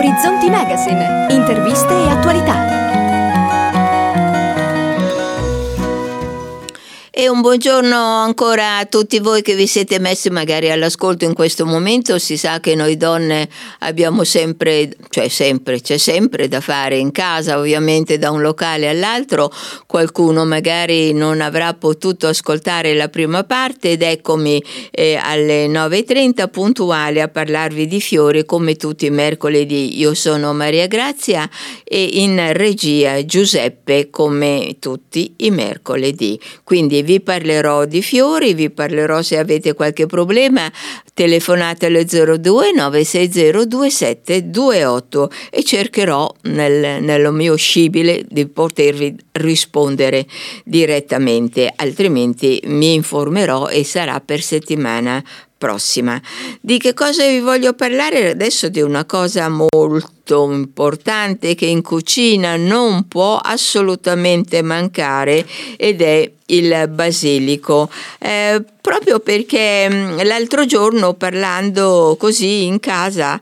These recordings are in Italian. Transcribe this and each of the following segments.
Orizzonti Magazine, interviste e attualità. E un buongiorno ancora a tutti voi che vi siete messi magari all'ascolto in questo momento. Si sa che noi donne abbiamo c'è sempre da fare in casa, ovviamente da un locale all'altro. Qualcuno magari non avrà potuto ascoltare la prima parte ed eccomi alle 9:30 puntuale a parlarvi di fiori come tutti i mercoledì. Io sono Maria Grazia e in regia Giuseppe come tutti i mercoledì. Quindi vi parlerò di fiori, vi parlerò se avete qualche problema, telefonate alle 02 960 2728 e cercherò nello mio scibile di potervi rispondere direttamente, altrimenti mi informerò e sarà per settimana prossima. Di che cosa vi voglio parlare adesso? Di una cosa molto importante che in cucina non può assolutamente mancare ed è il basilico, proprio perché l'altro giorno parlando così in casa,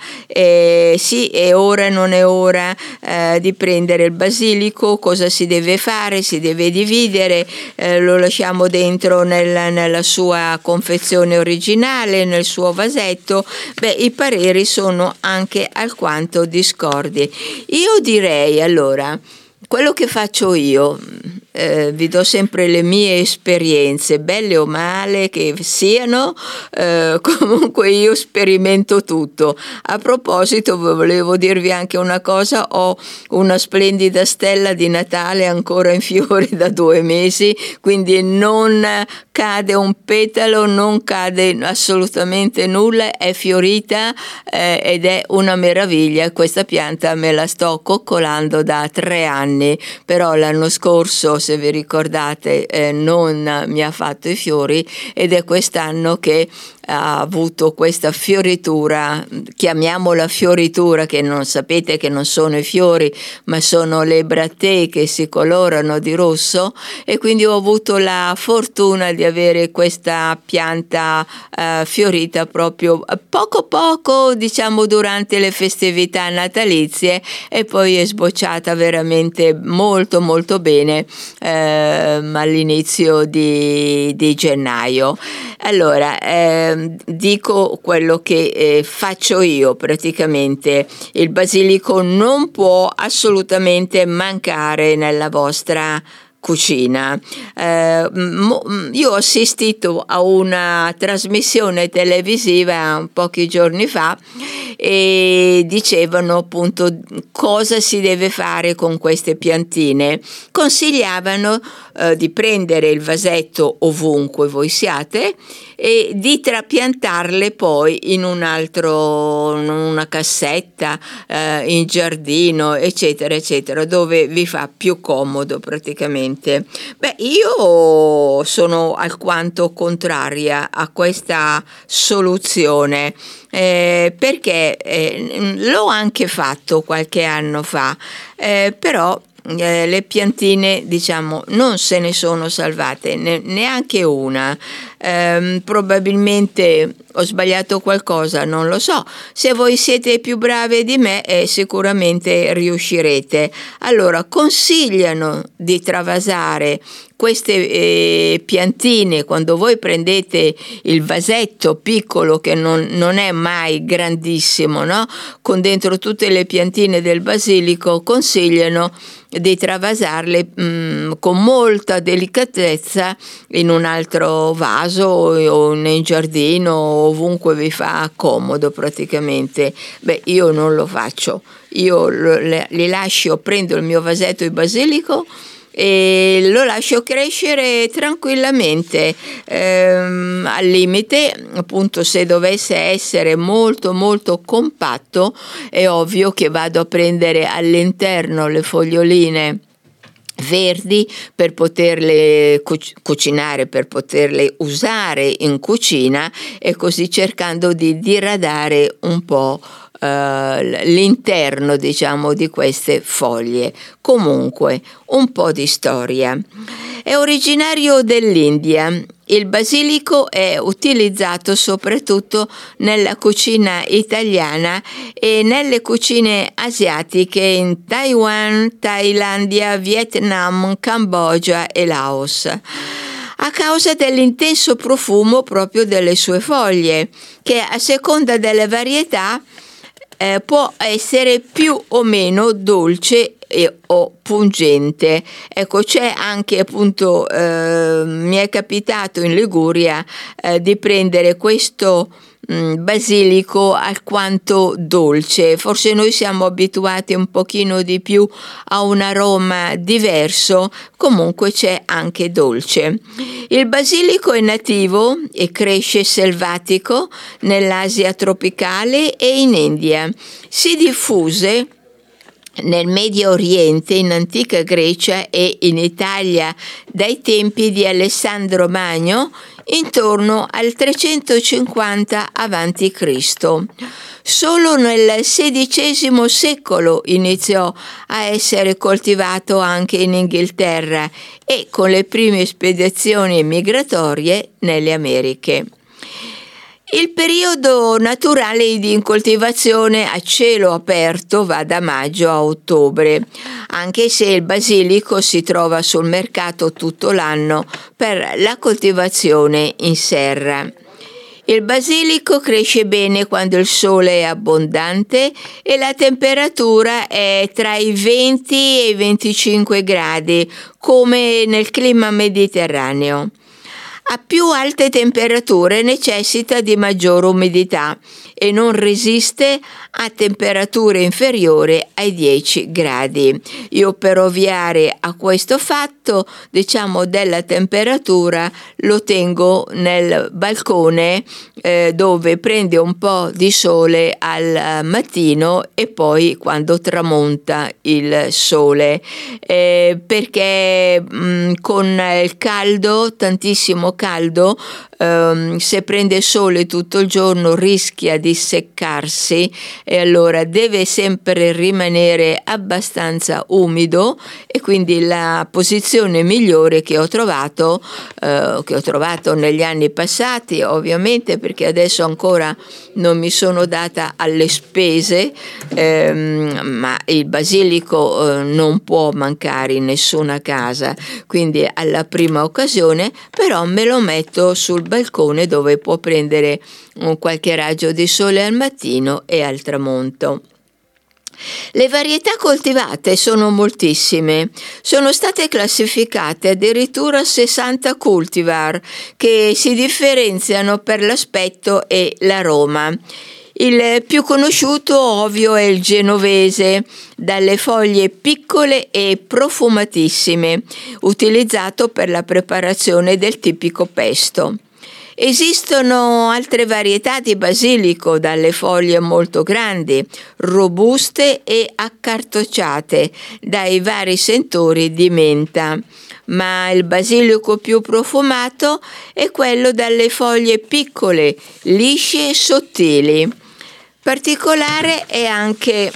sì, è ora, non è ora di prendere il basilico, cosa si deve fare? Si deve dividere, lo lasciamo dentro nella sua confezione originale, nel suo vasetto. I pareri sono anche alquanto discordi. Io direi allora, quello che faccio io, vi do sempre le mie esperienze, belle o male che siano, comunque io sperimento tutto. A proposito, volevo dirvi anche una cosa: ho una splendida stella di Natale ancora in fiore da 2 mesi, quindi non cade un petalo, non cade assolutamente nulla, è fiorita ed è una meraviglia. Questa pianta me la sto coccolando da 3 anni, però l'anno scorso, se vi ricordate, non mi ha fatto i fiori ed è quest'anno che ha avuto questa fioritura, chiamiamola fioritura, che non sapete che non sono i fiori ma sono le brattee che si colorano di rosso, e quindi ho avuto la fortuna di avere questa pianta fiorita proprio poco, diciamo, durante le festività natalizie, e poi è sbocciata veramente molto bene all'inizio di gennaio. Allora, dico quello che faccio io praticamente. Il basilico non può assolutamente mancare nella vostra cucina. Io ho assistito a una trasmissione televisiva pochi giorni fa e dicevano appunto cosa si deve fare con queste piantine. Consigliavano di prendere il vasetto ovunque voi siate e di trapiantarle poi in una cassetta, in giardino, eccetera, dove vi fa più comodo praticamente. Io sono alquanto contraria a questa soluzione, perché l'ho anche fatto qualche anno fa, però le piantine, diciamo, non se ne sono salvate neanche una. Probabilmente ho sbagliato qualcosa, non lo so. Se voi siete più brave di me, sicuramente riuscirete. Allora, consigliano di travasare queste piantine quando voi prendete il vasetto piccolo, che non è mai grandissimo, no? Con dentro tutte le piantine del basilico, consigliano di travasarle con molta delicatezza in un altro vaso o in giardino, ovunque vi fa comodo praticamente. Io non lo faccio, io li lascio, prendo il mio vasetto di basilico e lo lascio crescere tranquillamente, al limite appunto se dovesse essere molto compatto è ovvio che vado a prendere all'interno le foglioline verdi per poterle cucinare, per poterle usare in cucina, e così cercando di diradare un po' l'interno, diciamo, di queste foglie. Comunque, un po' di storia. È originario dell'India. Il basilico è utilizzato soprattutto nella cucina italiana e nelle cucine asiatiche in Taiwan, Thailandia, Vietnam, Cambogia e Laos, a causa dell'intenso profumo proprio delle sue foglie, che a seconda delle varietà può essere più o meno dolce o pungente. Ecco, c'è anche appunto, mi è capitato in Liguria di prendere questo basilico alquanto dolce. Forse noi siamo abituati un pochino di più a un aroma diverso, comunque c'è anche dolce. Il basilico è nativo e cresce selvatico nell'Asia tropicale e in India. Si diffuse nel Medio Oriente, in antica Grecia e in Italia dai tempi di Alessandro Magno intorno al 350 a.C. Solo nel XVI secolo iniziò a essere coltivato anche in Inghilterra e con le prime spedizioni migratorie nelle Americhe. Il periodo naturale di incoltivazione a cielo aperto va da maggio a ottobre, anche se il basilico si trova sul mercato tutto l'anno per la coltivazione in serra. Il basilico cresce bene quando il sole è abbondante e la temperatura è tra i 20 e i 25 gradi, come nel clima mediterraneo. A più alte temperature necessita di maggiore umidità e non resiste a temperature inferiori ai 10 gradi. Io, per ovviare a questo fatto, diciamo, della temperatura, lo tengo nel balcone dove prende un po' di sole al mattino e poi quando tramonta il sole, perché con il caldo, tantissimo caldo, se prende sole tutto il giorno rischia di seccarsi e allora deve sempre rimanere abbastanza umido, e quindi la posizione migliore che ho trovato negli anni passati, ovviamente, perché adesso ancora non mi sono data alle spese, ma il basilico non può mancare in nessuna casa, quindi alla prima occasione però me lo metto sul balcone dove può prendere qualche raggio di sole al mattino e al tramonto. Le varietà coltivate sono moltissime, sono state classificate addirittura 60 cultivar che si differenziano per l'aspetto e l'aroma. Il più conosciuto, ovvio, è il genovese, dalle foglie piccole e profumatissime, utilizzato per la preparazione del tipico pesto. Esistono altre varietà di basilico dalle foglie molto grandi, robuste e accartocciate dai vari sentori di menta, ma il basilico più profumato è quello dalle foglie piccole, lisce e sottili. Particolare è anche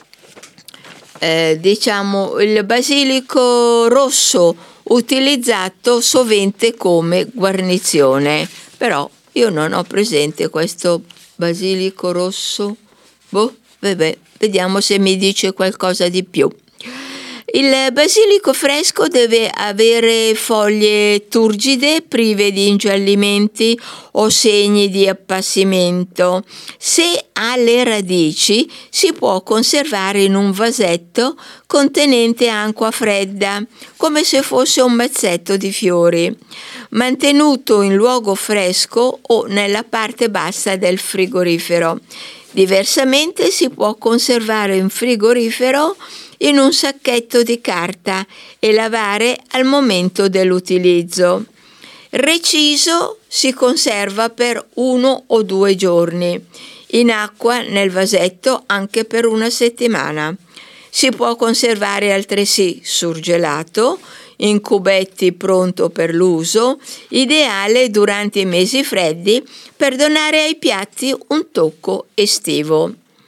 il basilico rosso, utilizzato sovente come guarnizione. Però io non ho presente questo basilico rosso. Vabbè, vediamo se mi dice qualcosa di più. Il basilico fresco deve avere foglie turgide, prive di ingiallimenti o segni di appassimento. Se ha le radici, si può conservare in un vasetto contenente acqua fredda, come se fosse un mazzetto di fiori, mantenuto in luogo fresco o nella parte bassa del frigorifero. Diversamente si può conservare in frigorifero in un sacchetto di carta e lavare al momento dell'utilizzo. Reciso si conserva per 1 o 2 giorni, in acqua nel vasetto anche per 1 settimana. Si può conservare altresì surgelato, in cubetti pronto per l'uso, ideale durante i mesi freddi per donare ai piatti un tocco estivo.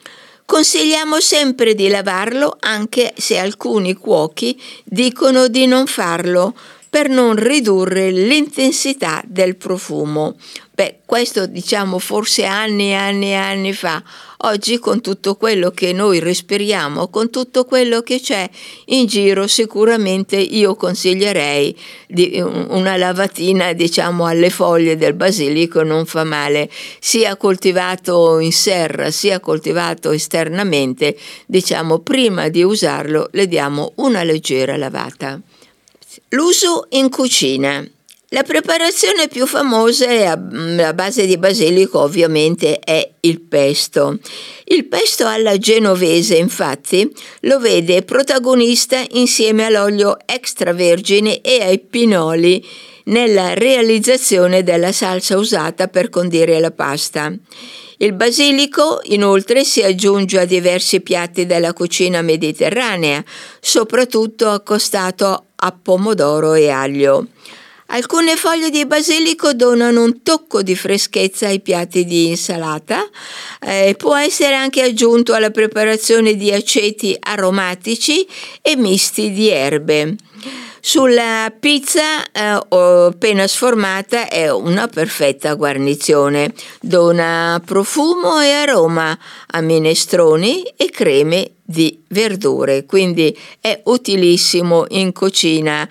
Consigliamo sempre di lavarlo, anche se alcuni cuochi dicono di non farlo per non ridurre l'intensità del profumo. Questo diciamo forse anni fa. Oggi con tutto quello che noi respiriamo, con tutto quello che c'è in giro, sicuramente io consiglierei una lavatina diciamo alle foglie del basilico, non fa male, sia coltivato in serra sia coltivato esternamente, diciamo prima di usarlo le diamo una leggera lavata. L'uso in cucina. La preparazione più famosa è a base di basilico, ovviamente, è il pesto. Il pesto alla genovese, infatti, lo vede protagonista insieme all'olio extravergine e ai pinoli nella realizzazione della salsa usata per condire la pasta. Il basilico, inoltre, si aggiunge a diversi piatti della cucina mediterranea, soprattutto accostato a pomodoro e aglio. Alcune foglie di basilico donano un tocco di freschezza ai piatti di insalata. Può essere anche aggiunto alla preparazione di aceti aromatici e misti di erbe. Sulla pizza appena sformata è una perfetta guarnizione, dona profumo e aroma a minestroni e creme di verdure, quindi è utilissimo in cucina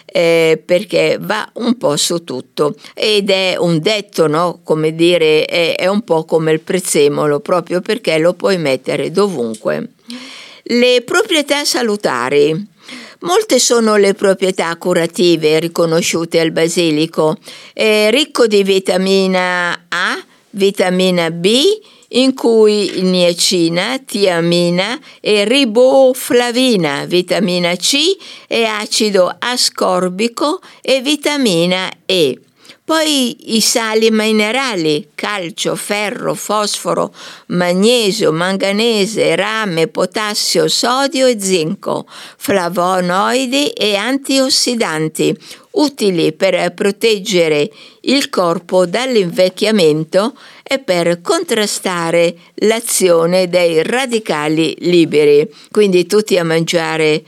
perché va un po' su tutto ed è un detto, no? Come dire, è un po' come il prezzemolo, proprio perché lo puoi mettere dovunque. Le proprietà salutari. Molte sono le proprietà curative riconosciute al basilico. È ricco di vitamina A, vitamina B, in cui niacina, tiamina e riboflavina, vitamina C e acido ascorbico e vitamina E. Poi i sali minerali, calcio, ferro, fosforo, magnesio, manganese, rame, potassio, sodio e zinco, flavonoidi e antiossidanti, utili per proteggere il corpo dall'invecchiamento e per contrastare l'azione dei radicali liberi. Quindi tutti a mangiare,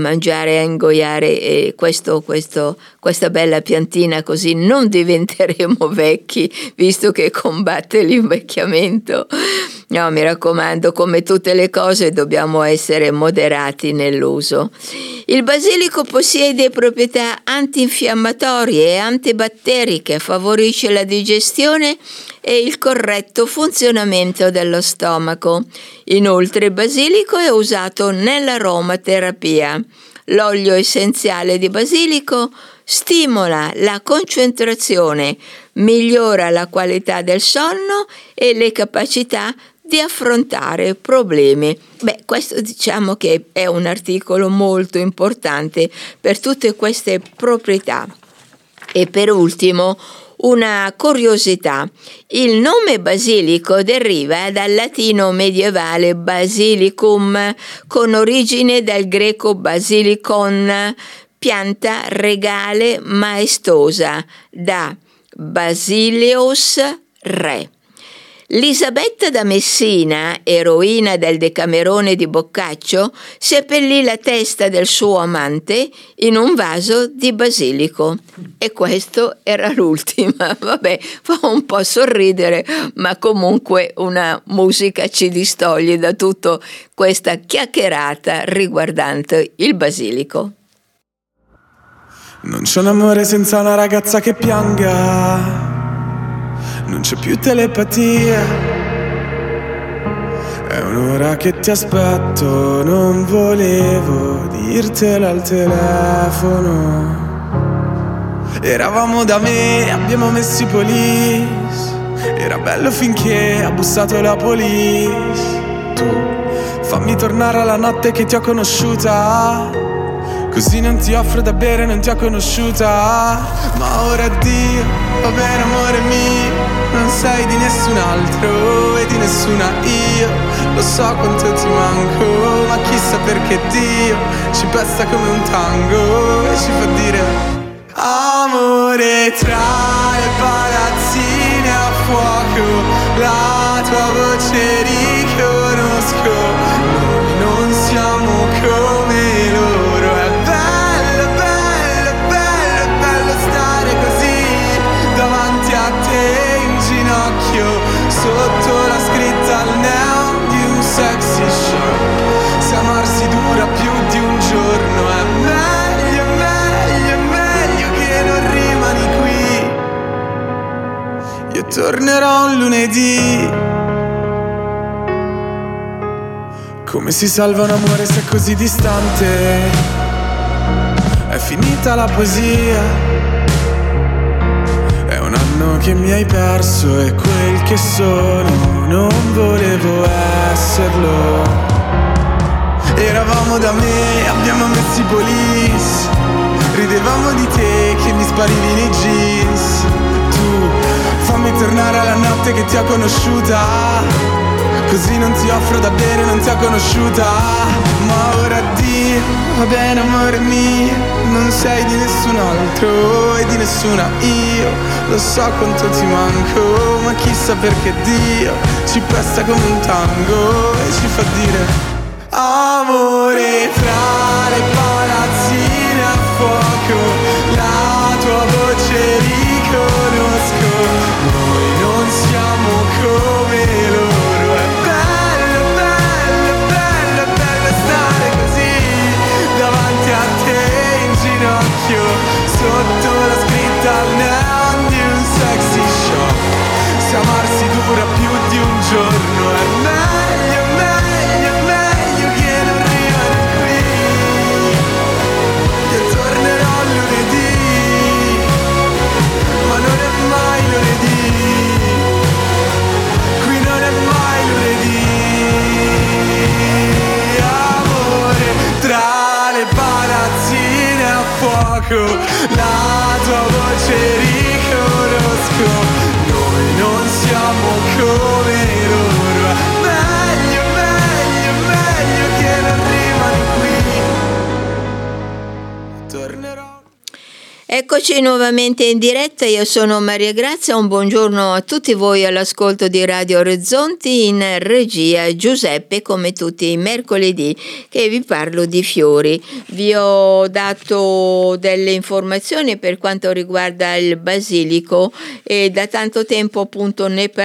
a ingoiare questa bella piantina, così non diventeremo vecchi, visto che combatte l'invecchiamento. No, mi raccomando, come tutte le cose dobbiamo essere moderati nell'uso. Il basilico possiede proprietà antinfiammatorie e antibatteriche, favorisce la digestione e il corretto funzionamento dello stomaco. Inoltre il basilico è usato nell'aromaterapia. L'olio essenziale di basilico stimola la concentrazione, migliora la qualità del sonno e le capacità di affrontare problemi. Questo diciamo che è un articolo molto importante per tutte queste proprietà. E per ultimo, una curiosità. Il nome basilico deriva dal latino medievale basilicum, con origine dal greco basilicon, pianta regale maestosa, da Basileus re. Lisabetta da Messina, eroina del Decamerone di Boccaccio, seppellì la testa del suo amante in un vaso di basilico. E questo era l'ultima. Fa un po' sorridere, ma comunque una musica ci distoglie da tutta questa chiacchierata riguardante il basilico. Non c'è un amore senza una ragazza che pianga. Non c'è più telepatia. È un'ora che ti aspetto, non volevo dirtelo al telefono. Eravamo da me, abbiamo messo i police. Era bello finché ha bussato la police. Tu fammi tornare alla notte che ti ho conosciuta, così non ti offro da bere, non ti ho conosciuta. Ma ora addio, va bene amore mio, non sei di nessun altro e di nessuna io. Lo so quanto ti manco, ma chissà perché Dio ci pesta come un tango e ci fa dire amore tra le palazzine a fuoco. La tua voce riconosco, tornerò un lunedì. Come si salva un amore se è così distante? È finita la poesia. È un anno che mi hai perso e quel che sono non volevo esserlo. Eravamo da me, abbiamo messo i police. Ridevamo di te che mi sparivi nei jeans. Tu, fammi tornare alla notte che ti ho conosciuta, così non ti offro da bere, non ti ho conosciuta. Ma ora addio, va bene amore mio, non sei di nessun altro e di nessuna io. Lo so quanto ti manco, ma chissà perché Dio ci presta come un tango e ci fa dire amore tra le palazzine a fuoco. La tua voce riconosco, noi non siamo come loro. È bello, bello, bello, bello stare così davanti a te in ginocchio, sotto la scritta al neon di un sexy shop. Se amarsi dura più di un giorno è meglio, meglio, meglio che non rimani qui. Io tornerò lunedì, ma non è mai lunedì. Qui non è mai lunedì. Amore tra le palazzine a fuoco, la tua voce riconosco. Noi non siamo come loro. Meglio, meglio, meglio che non rimani qui. Tornerò. Eccoci nuovamente in diretta, io sono Maria Grazia, un buongiorno a tutti voi all'ascolto di Radio Orizzonti, in regia Giuseppe come tutti i mercoledì che vi parlo di fiori. Vi ho dato delle informazioni per quanto riguarda il basilico e da tanto tempo appunto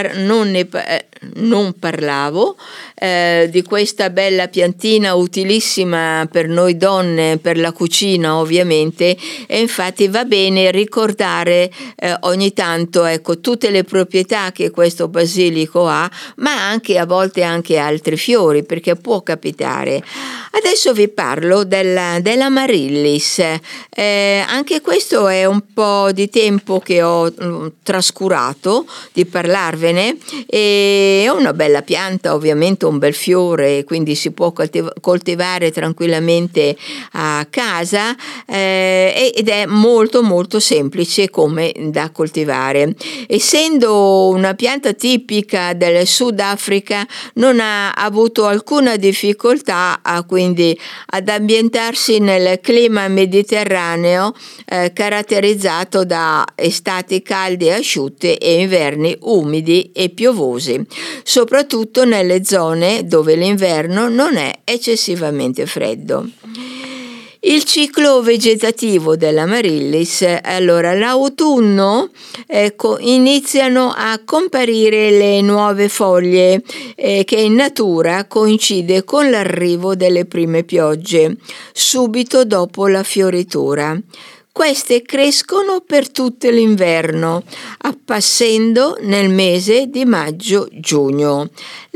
non parlavo di questa bella piantina utilissima per noi donne, per la cucina ovviamente, e infatti va bene ricordare ogni tanto tutte le proprietà che questo basilico ha, ma anche a volte anche altri fiori, perché può capitare. Adesso vi parlo dell'Amaryllis. Anche questo è un po' di tempo che ho trascurato di parlarvene, e è una bella pianta, ovviamente un bel fiore, quindi si può coltivare tranquillamente a casa, ed è molto molto semplice come da coltivare. Essendo una pianta tipica del Sudafrica, non ha avuto alcuna difficoltà quindi ad ambientarsi nel clima mediterraneo, caratterizzato da estati calde e asciutte e inverni umidi e piovosi, soprattutto nelle zone dove l'inverno non è eccessivamente freddo. Il ciclo vegetativo dell'Amaryllis, allora l'autunno iniziano a comparire le nuove foglie che in natura coincide con l'arrivo delle prime piogge, subito dopo la fioritura. Queste crescono per tutto l'inverno, appassendo nel mese di maggio-giugno.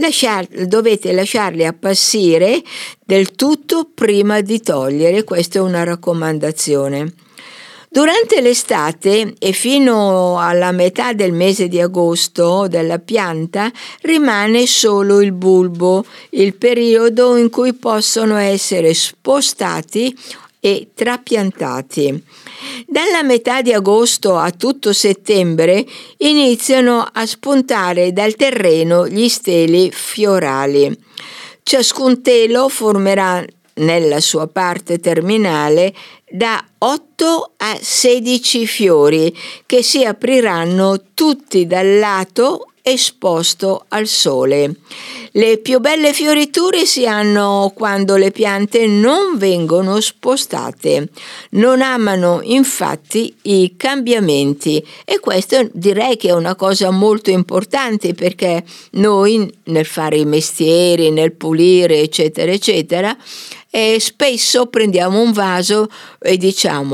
Dovete lasciarli appassire del tutto prima di togliere, questa è una raccomandazione. Durante l'estate e fino alla metà del mese di agosto della pianta rimane solo il bulbo, il periodo in cui possono essere spostati e trapiantati. Dalla metà di agosto a tutto settembre iniziano a spuntare dal terreno gli steli fiorali. Ciascun telo formerà nella sua parte terminale da 8 a 16 fiori che si apriranno tutti dal lato esposto al sole. Le più belle fioriture si hanno quando le piante non vengono spostate. Non amano infatti i cambiamenti, e questo direi che è una cosa molto importante, perché noi nel fare i mestieri, nel pulire eccetera eccetera, spesso prendiamo un vaso e diciamo: ma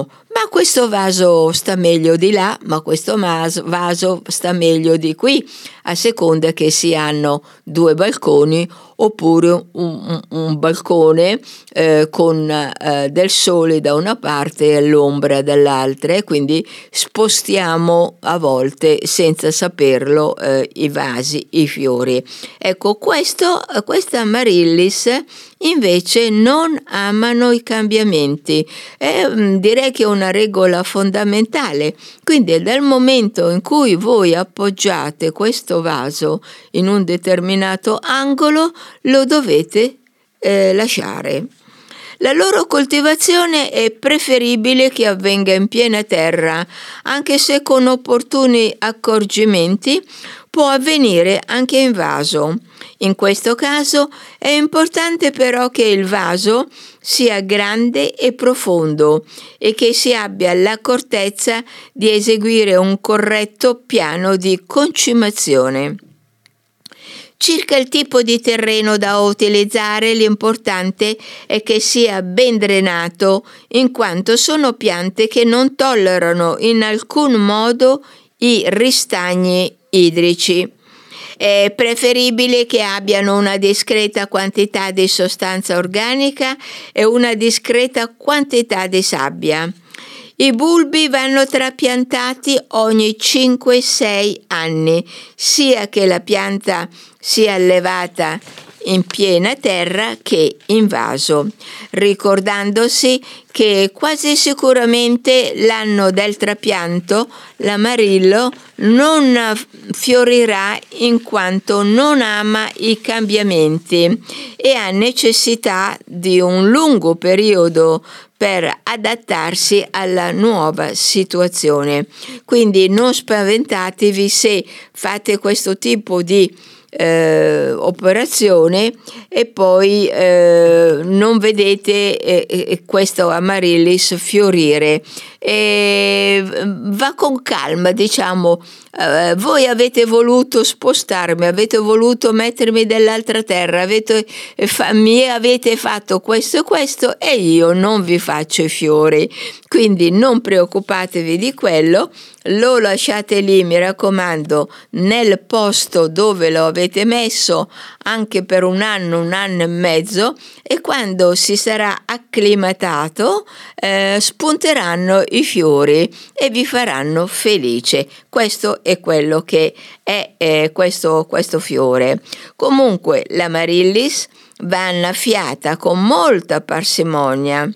ma questo vaso sta meglio di là, ma questo vaso sta meglio di qui, a seconda che si hanno 2 balconi oppure un balcone con del sole da una parte e l'ombra dall'altra, e quindi spostiamo a volte senza saperlo i vasi, i fiori. Ecco, questa amaryllis invece non amano i cambiamenti. Direi che è una regola fondamentale. Quindi dal momento in cui voi appoggiate questo vaso in un determinato angolo, lo dovete lasciare. La loro coltivazione è preferibile che avvenga in piena terra, anche se con opportuni accorgimenti può avvenire anche in vaso. In questo caso è importante però che il vaso sia grande e profondo e che si abbia l'accortezza di eseguire un corretto piano di concimazione. Circa il tipo di terreno da utilizzare, l'importante è che sia ben drenato, in quanto sono piante che non tollerano in alcun modo i ristagni idrici. È preferibile che abbiano una discreta quantità di sostanza organica e una discreta quantità di sabbia. I bulbi vanno trapiantati ogni 5-6 anni, sia che la pianta sia allevata in piena terra che in vaso, ricordandosi che quasi sicuramente l'anno del trapianto l'amarillo non fiorirà in quanto non ama i cambiamenti e ha necessità di un lungo periodo per adattarsi alla nuova situazione. Quindi non spaventatevi se fate questo tipo di operazione e poi non vedete questo amaryllis fiorire. Va con calma, diciamo. Voi avete voluto spostarmi, avete voluto mettermi dall'altra terra, mi avete fatto questo e questo e io non vi faccio i fiori, quindi non preoccupatevi di quello, lo lasciate lì, mi raccomando, nel posto dove lo avete messo anche per un anno e mezzo, e quando si sarà acclimatato spunteranno i fiori e vi faranno felice. Questo è quello che è questo fiore. Comunque l'amaryllis va annaffiata con molta parsimonia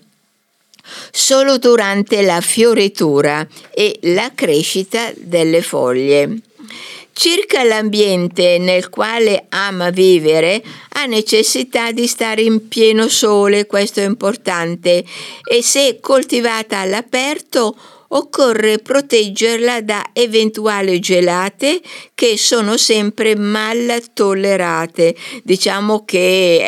solo durante la fioritura e la crescita delle foglie. Circa l'ambiente nel quale ama vivere, ha necessità di stare in pieno sole, questo è importante, e se coltivata all'aperto occorre proteggerla da eventuali gelate che sono sempre mal tollerate. Diciamo che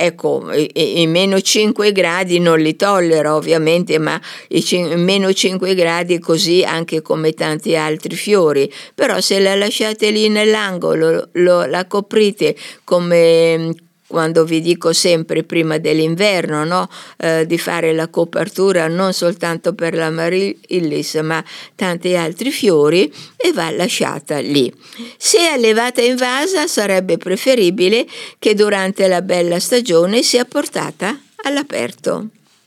i meno 5 gradi non li tollera ovviamente, ma i meno 5 gradi così anche come tanti altri fiori, però se la lasciate lì nell'angolo, la coprite come quando vi dico sempre prima dell'inverno, no? Di fare la copertura non soltanto per l'amaryllis ma tanti altri fiori, e va lasciata lì. Se allevata in vasa sarebbe preferibile che durante la bella stagione sia portata all'aperto.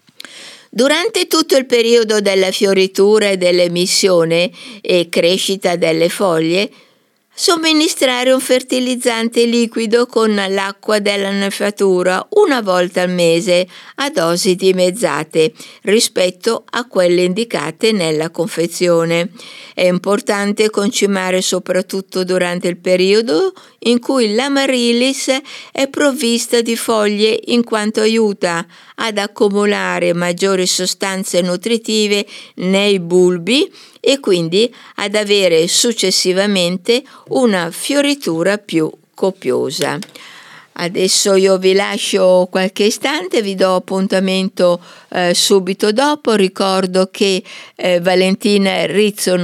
Durante tutto il periodo della fioritura e dell'emissione e crescita delle foglie, somministrare un fertilizzante liquido con l'acqua dell'annaffiatura una volta al mese a dosi dimezzate rispetto a quelle indicate nella confezione. È importante concimare soprattutto durante il periodo in cui l'amaryllis è provvista di foglie, in quanto aiuta ad accumulare maggiori sostanze nutritive nei bulbi e quindi ad avere successivamente una fioritura più copiosa. Adesso io vi lascio qualche istante, vi do appuntamento subito dopo. Ricordo che Valentina Rizzo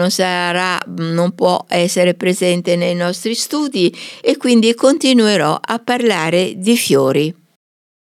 non può essere presente nei nostri studi e quindi continuerò a parlare di fiori.